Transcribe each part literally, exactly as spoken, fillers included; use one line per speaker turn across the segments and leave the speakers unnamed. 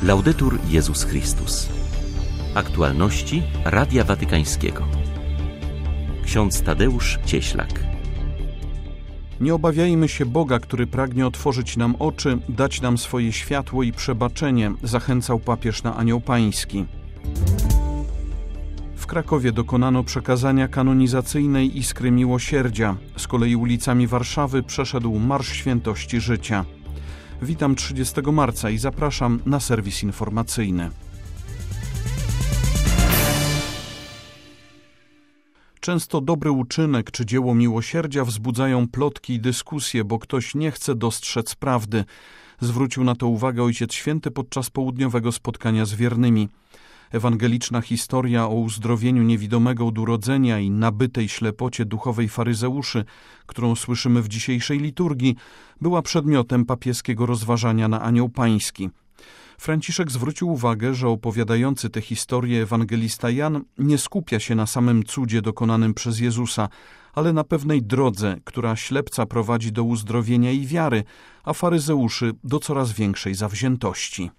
Laudetur Jezus Chrystus. Aktualności Radia Watykańskiego. Ksiądz Tadeusz Cieślak.
Nie obawiajmy się Boga, który pragnie otworzyć nam oczy, dać nam swoje światło i przebaczenie, zachęcał papież na Anioł Pański. W Krakowie dokonano przekazania kanonizacyjnej Iskry Miłosierdzia. Z kolei ulicami Warszawy przeszedł Marsz Świętości Życia. Witam trzydziestego marca i zapraszam na serwis informacyjny. Często dobry uczynek czy dzieło miłosierdzia wzbudzają plotki i dyskusje, bo ktoś nie chce dostrzec prawdy. Zwrócił na to uwagę Ojciec Święty podczas południowego spotkania z wiernymi. Ewangeliczna historia o uzdrowieniu niewidomego od urodzenia i nabytej ślepocie duchowej faryzeuszy, którą słyszymy w dzisiejszej liturgii, była przedmiotem papieskiego rozważania na Anioł Pański. Franciszek zwrócił uwagę, że opowiadający tę historię ewangelista Jan nie skupia się na samym cudzie dokonanym przez Jezusa, ale na pewnej drodze, która ślepca prowadzi do uzdrowienia i wiary, a faryzeuszy do coraz większej zawziętości.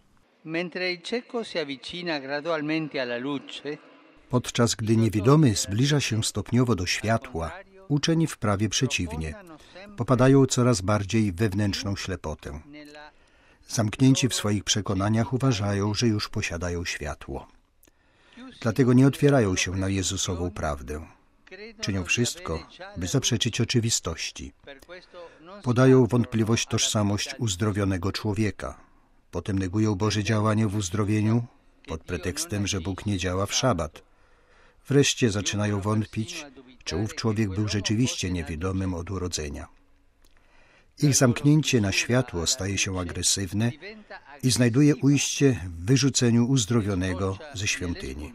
Podczas gdy niewidomy zbliża się stopniowo do światła, uczeni wprawie przeciwnie, popadają coraz bardziej w wewnętrzną ślepotę. Zamknięci w swoich przekonaniach uważają, że już posiadają światło. Dlatego nie otwierają się na Jezusową prawdę. Czynią wszystko, by zaprzeczyć oczywistości. Podają wątpliwość tożsamość uzdrowionego człowieka. Potem negują Boże działanie w uzdrowieniu pod pretekstem, że Bóg nie działa w szabat. Wreszcie zaczynają wątpić, czy ów człowiek był rzeczywiście niewidomym od urodzenia. Ich zamknięcie na światło staje się agresywne i znajduje ujście w wyrzuceniu uzdrowionego ze świątyni.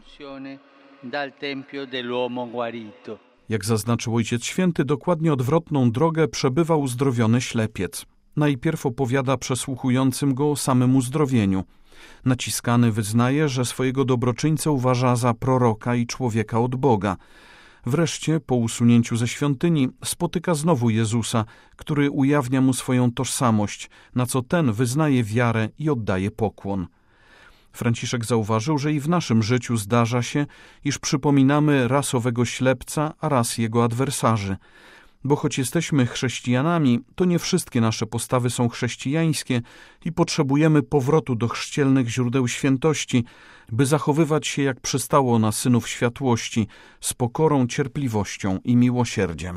Jak zaznaczył Ojciec Święty, dokładnie odwrotną drogę przebywa uzdrowiony ślepiec. Najpierw opowiada przesłuchującym go o samym uzdrowieniu. Naciskany wyznaje, że swojego dobroczyńcę uważa za proroka i człowieka od Boga. Wreszcie, po usunięciu ze świątyni, spotyka znowu Jezusa, który ujawnia mu swoją tożsamość, na co ten wyznaje wiarę i oddaje pokłon. Franciszek zauważył, że i w naszym życiu zdarza się, iż przypominamy raz owego ślepca, a raz jego adwersarzy. Bo choć jesteśmy chrześcijanami, to nie wszystkie nasze postawy są chrześcijańskie i potrzebujemy powrotu do chrzcielnych źródeł świętości, by zachowywać się jak przystało na synów światłości, z pokorą, cierpliwością i miłosierdziem.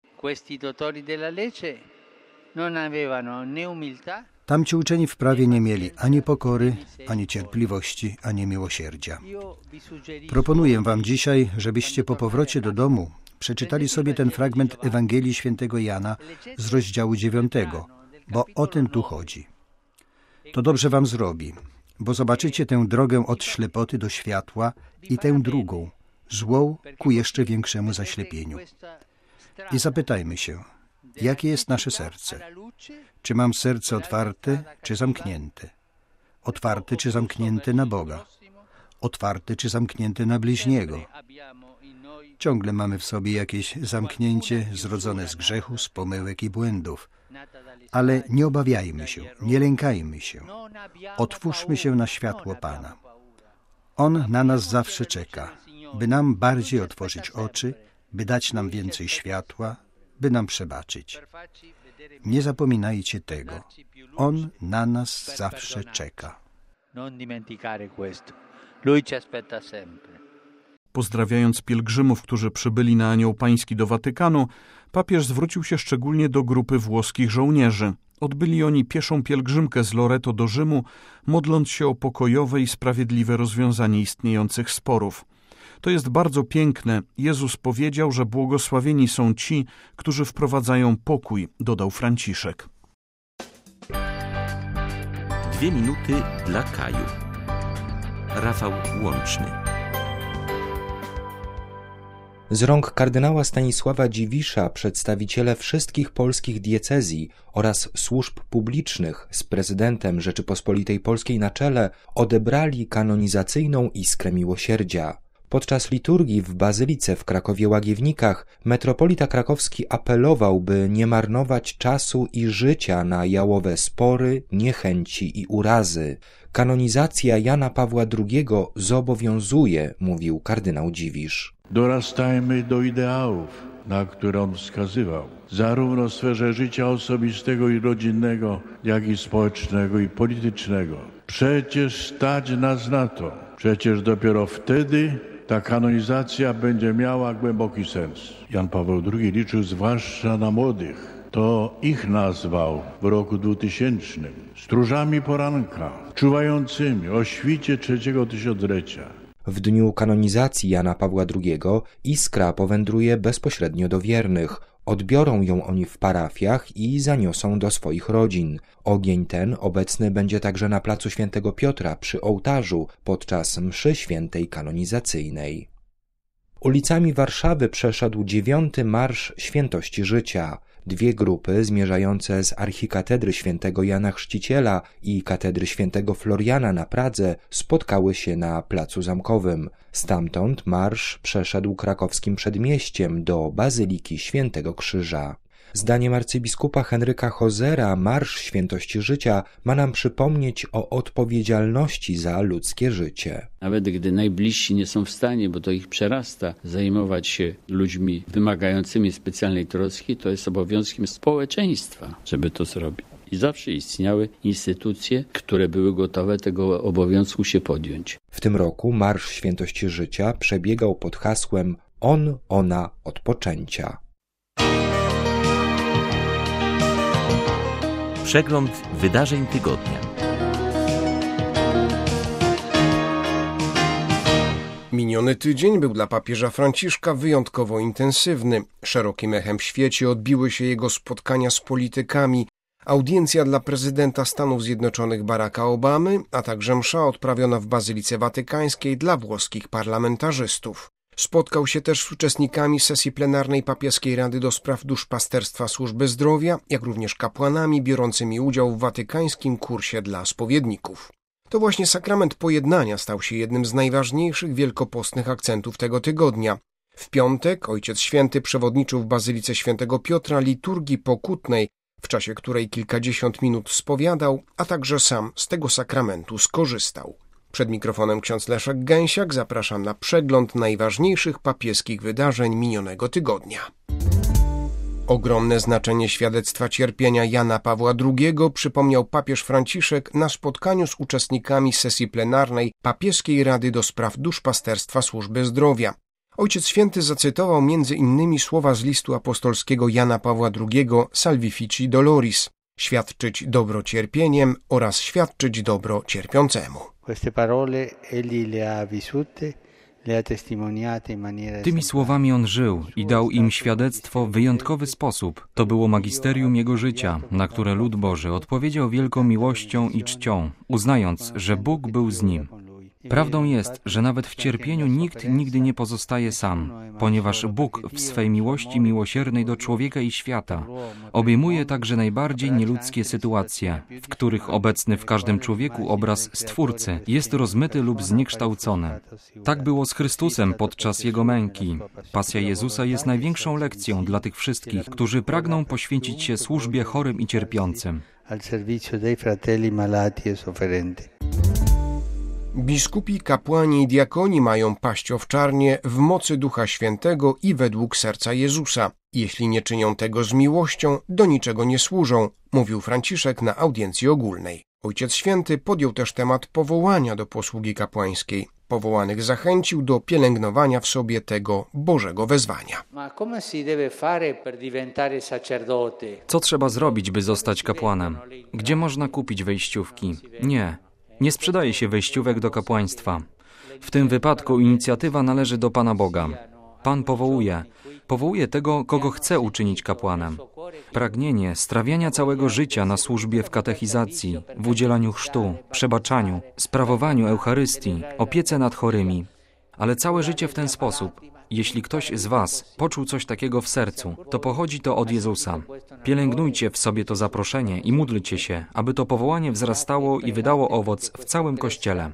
Tamci uczeni w prawie nie mieli ani pokory, ani cierpliwości, ani miłosierdzia. Proponuję wam dzisiaj, żebyście po powrocie do domu przeczytali sobie ten fragment Ewangelii Świętego Jana z rozdziału dziewiątego, bo o ten tu chodzi. To dobrze wam zrobi, bo zobaczycie tę drogę od ślepoty do światła i tę drugą, złą ku jeszcze większemu zaślepieniu. I zapytajmy się, jakie jest nasze serce? Czy mam serce otwarte, czy zamknięte? Otwarte czy zamknięte na Boga? Otwarte czy zamknięte na bliźniego? Ciągle mamy w sobie jakieś zamknięcie zrodzone z grzechu, z pomyłek i błędów. Ale nie obawiajmy się, nie lękajmy się. Otwórzmy się na światło Pana. On na nas zawsze czeka, by nam bardziej otworzyć oczy, by dać nam więcej światła, by nam przebaczyć. Nie zapominajcie tego. On na nas zawsze czeka.
Pozdrawiając pielgrzymów, którzy przybyli na Anioł Pański do Watykanu, papież zwrócił się szczególnie do grupy włoskich żołnierzy. Odbyli oni pieszą pielgrzymkę z Loreto do Rzymu, modląc się o pokojowe i sprawiedliwe rozwiązanie istniejących sporów. To jest bardzo piękne. Jezus powiedział, że błogosławieni są ci, którzy wprowadzają pokój, dodał Franciszek.
Dwie minuty dla Kaju. Rafał Łączny.
Z rąk kardynała Stanisława Dziwisza przedstawiciele wszystkich polskich diecezji oraz służb publicznych z prezydentem Rzeczypospolitej Polskiej na czele odebrali kanonizacyjną Iskrę Miłosierdzia. Podczas liturgii w Bazylice w Krakowie-Łagiewnikach metropolita krakowski apelował, by nie marnować czasu i życia na jałowe spory, niechęci i urazy. Kanonizacja Jana Pawła drugiego zobowiązuje, mówił kardynał Dziwisz.
Dorastajmy do ideałów, na które on wskazywał, zarówno w sferze życia osobistego i rodzinnego, jak i społecznego i politycznego. Przecież stać nas na to. Przecież dopiero wtedy ta kanonizacja będzie miała głęboki sens. Jan Paweł drugi liczył zwłaszcza na młodych. To ich nazwał w roku dwutysięcznym stróżami poranka, czuwającymi o świcie trzeciego tysiąclecia.
W dniu kanonizacji Jana Pawła drugiego iskra powędruje bezpośrednio do wiernych. Odbiorą ją oni w parafiach i zaniosą do swoich rodzin. Ogień ten obecny będzie także na placu Świętego Piotra przy ołtarzu podczas mszy świętej kanonizacyjnej. Ulicami Warszawy przeszedł dziewiąty Marsz Świętości Życia. Dwie grupy zmierzające z archikatedry świętego Jana Chrzciciela i katedry świętego Floriana na Pradze spotkały się na Placu Zamkowym. Stamtąd marsz przeszedł krakowskim przedmieściem do Bazyliki Świętego Krzyża. Zdaniem arcybiskupa Henryka Hozera Marsz Świętości Życia ma nam przypomnieć o odpowiedzialności za ludzkie życie.
Nawet gdy najbliżsi nie są w stanie, bo to ich przerasta, zajmować się ludźmi wymagającymi specjalnej troski, to jest obowiązkiem społeczeństwa, żeby to zrobić. I zawsze istniały instytucje, które były gotowe tego obowiązku się podjąć.
W tym roku Marsz Świętości Życia przebiegał pod hasłem On, ona, odpoczęcia.
Przegląd wydarzeń tygodnia.
Miniony tydzień był dla papieża Franciszka wyjątkowo intensywny. Szerokim echem w świecie odbiły się jego spotkania z politykami, audiencja dla prezydenta Stanów Zjednoczonych Baracka Obamy, a także msza odprawiona w Bazylice Watykańskiej dla włoskich parlamentarzystów. Spotkał się też z uczestnikami sesji plenarnej Papieskiej Rady do Spraw Duszpasterstwa Służby Zdrowia, jak również kapłanami biorącymi udział w watykańskim kursie dla spowiedników. To właśnie sakrament pojednania stał się jednym z najważniejszych wielkopostnych akcentów tego tygodnia. W piątek Ojciec Święty przewodniczył w Bazylice Świętego Piotra liturgii pokutnej, w czasie której kilkadziesiąt minut spowiadał, a także sam z tego sakramentu skorzystał. Przed mikrofonem ksiądz Leszek Gęsiak, zapraszam na przegląd najważniejszych papieskich wydarzeń minionego tygodnia. Ogromne znaczenie świadectwa cierpienia Jana Pawła drugiego przypomniał papież Franciszek na spotkaniu z uczestnikami sesji plenarnej Papieskiej Rady do Spraw Duszpasterstwa Służby Zdrowia. Ojciec Święty zacytował między innymi słowa z listu apostolskiego Jana Pawła drugiego Salvifici Doloris: świadczyć dobro cierpieniem oraz świadczyć dobro cierpiącemu.
Tymi słowami on żył i dał im świadectwo w wyjątkowy sposób. To było magisterium jego życia, na które lud Boży odpowiedział wielką miłością i czcią, uznając, że Bóg był z nim. Prawdą jest, że nawet w cierpieniu nikt nigdy nie pozostaje sam, ponieważ Bóg w swej miłości miłosiernej do człowieka i świata obejmuje także najbardziej nieludzkie sytuacje, w których obecny w każdym człowieku obraz Stwórcy jest rozmyty lub zniekształcony. Tak było z Chrystusem podczas Jego męki. Pasja Jezusa jest największą lekcją dla tych wszystkich, którzy pragną poświęcić się służbie chorym i cierpiącym.
Biskupi, kapłani i diakoni mają paść owczarnie w mocy Ducha Świętego i według serca Jezusa. Jeśli nie czynią tego z miłością, do niczego nie służą, mówił Franciszek na audiencji ogólnej. Ojciec Święty podjął też temat powołania do posługi kapłańskiej. Powołanych zachęcił do pielęgnowania w sobie tego Bożego wezwania.
Co trzeba zrobić, by zostać kapłanem? Gdzie można kupić wejściówki? Nie. Nie sprzedaje się wejściówek do kapłaństwa. W tym wypadku inicjatywa należy do Pana Boga. Pan powołuje. Powołuje tego, kogo chce uczynić kapłanem. Pragnienie strawiania całego życia na służbie w katechizacji, w udzielaniu chrztu, przebaczaniu, sprawowaniu Eucharystii, opiece nad chorymi. Ale całe życie w ten sposób. Jeśli ktoś z was poczuł coś takiego w sercu, to pochodzi to od Jezusa. Pielęgnujcie w sobie to zaproszenie i módlcie się, aby to powołanie wzrastało i wydało owoc w całym Kościele.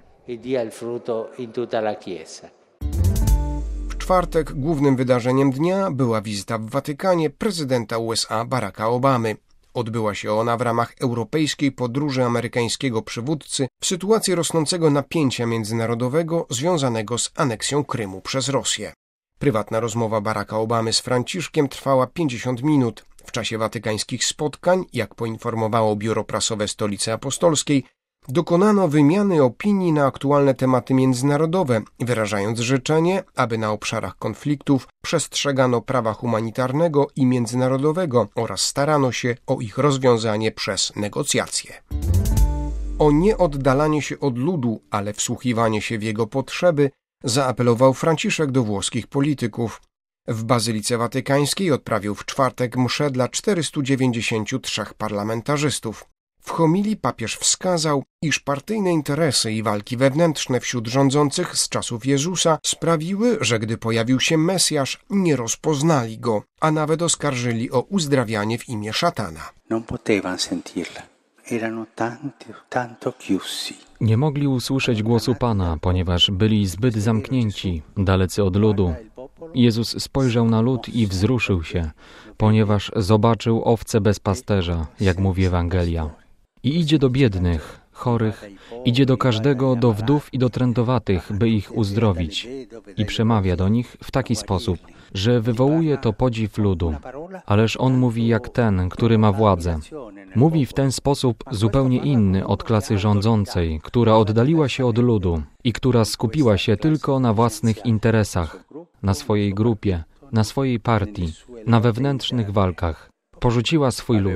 W czwartek głównym wydarzeniem dnia była wizyta w Watykanie prezydenta U S A Baracka Obamy. Odbyła się ona w ramach europejskiej podróży amerykańskiego przywódcy w sytuacji rosnącego napięcia międzynarodowego związanego z aneksją Krymu przez Rosję. Prywatna rozmowa Baracka Obamy z Franciszkiem trwała pięćdziesiąt minut. W czasie watykańskich spotkań, jak poinformowało biuro prasowe Stolicy Apostolskiej, dokonano wymiany opinii na aktualne tematy międzynarodowe, wyrażając życzenie, aby na obszarach konfliktów przestrzegano prawa humanitarnego i międzynarodowego oraz starano się o ich rozwiązanie przez negocjacje. O nieoddalanie się od ludu, ale wsłuchiwanie się w jego potrzeby, zaapelował Franciszek do włoskich polityków. W Bazylice Watykańskiej odprawił w czwartek mszę dla czterystu dziewięćdziesięciu trzech parlamentarzystów. W homilii papież wskazał, iż partyjne interesy i walki wewnętrzne wśród rządzących z czasów Jezusa sprawiły, że gdy pojawił się Mesjasz, nie rozpoznali go, a nawet oskarżyli o uzdrawianie w imię szatana.
Non potevano sentirla. Erano tanti, tanto chiusi.
Nie mogli usłyszeć głosu Pana, ponieważ byli zbyt zamknięci, dalecy od ludu. Jezus spojrzał na lud i wzruszył się, ponieważ zobaczył owce bez pasterza, jak mówi Ewangelia. I idzie do biednych, chorych, idzie do każdego, do wdów i do trędowatych, by ich uzdrowić. I przemawia do nich w taki sposób, że wywołuje to podziw ludu. Ależ on mówi jak ten, który ma władzę. Mówi w ten sposób zupełnie inny od klasy rządzącej, która oddaliła się od ludu i która skupiła się tylko na własnych interesach, na swojej grupie, na swojej partii, na wewnętrznych walkach. Porzuciła swój lud.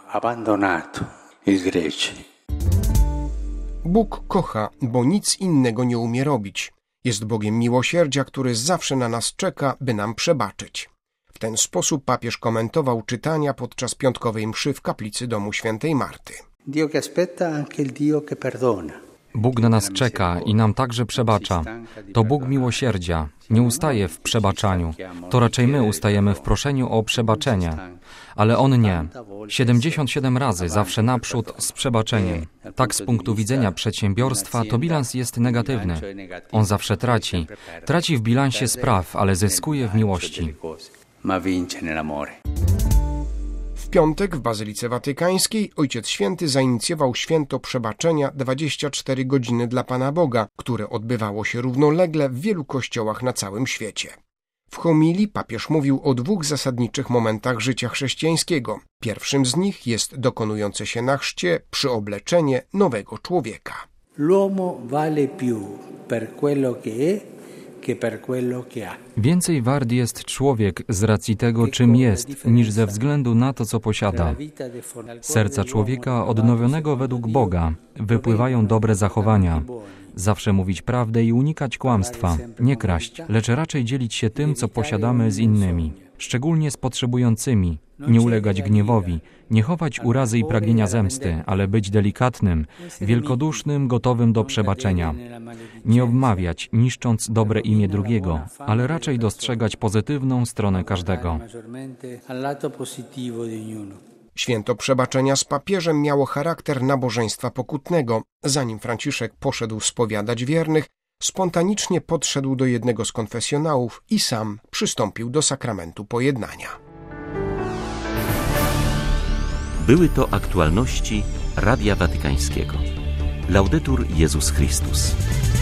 Bóg kocha, bo nic innego nie umie robić. Jest Bogiem miłosierdzia, który zawsze na nas czeka, by nam przebaczyć. W ten sposób papież komentował czytania podczas piątkowej mszy w kaplicy domu świętej Marty.
Dio che aspetta anche il Dio che perdona.
Bóg na nas czeka i nam także przebacza. To Bóg miłosierdzia, nie ustaje w przebaczaniu. To raczej my ustajemy w proszeniu o przebaczenie. Ale On nie. siedemdziesiąt siedem razy zawsze naprzód z przebaczeniem. Tak z punktu widzenia przedsiębiorstwa to bilans jest negatywny. On zawsze traci. Traci w bilansie spraw, ale zyskuje w miłości.
W piątek w Bazylice Watykańskiej Ojciec Święty zainicjował święto przebaczenia dwadzieścia cztery godziny dla Pana Boga, które odbywało się równolegle w wielu kościołach na całym świecie. W homilii papież mówił o dwóch zasadniczych momentach życia chrześcijańskiego. Pierwszym z nich jest dokonujące się na chrzcie przyobleczenie nowego człowieka.
L'uomo vale più per quello che è che per quello che ha.
Więcej wart jest człowiek z racji tego, czym jest, niż ze względu na to, co posiada. Z serca człowieka odnowionego według Boga wypływają dobre zachowania. Zawsze mówić prawdę i unikać kłamstwa, nie kraść, lecz raczej dzielić się tym, co posiadamy z innymi, szczególnie z potrzebującymi, nie ulegać gniewowi, nie chować urazy i pragnienia zemsty, ale być delikatnym, wielkodusznym, gotowym do przebaczenia. Nie obmawiać, niszcząc dobre imię drugiego, ale raczej dostrzegać pozytywną stronę każdego.
Święto przebaczenia z papieżem miało charakter nabożeństwa pokutnego. Zanim Franciszek poszedł spowiadać wiernych, spontanicznie podszedł do jednego z konfesjonałów i sam przystąpił do sakramentu pojednania.
Były to aktualności Radia Watykańskiego. Laudetur Jezus Chrystus.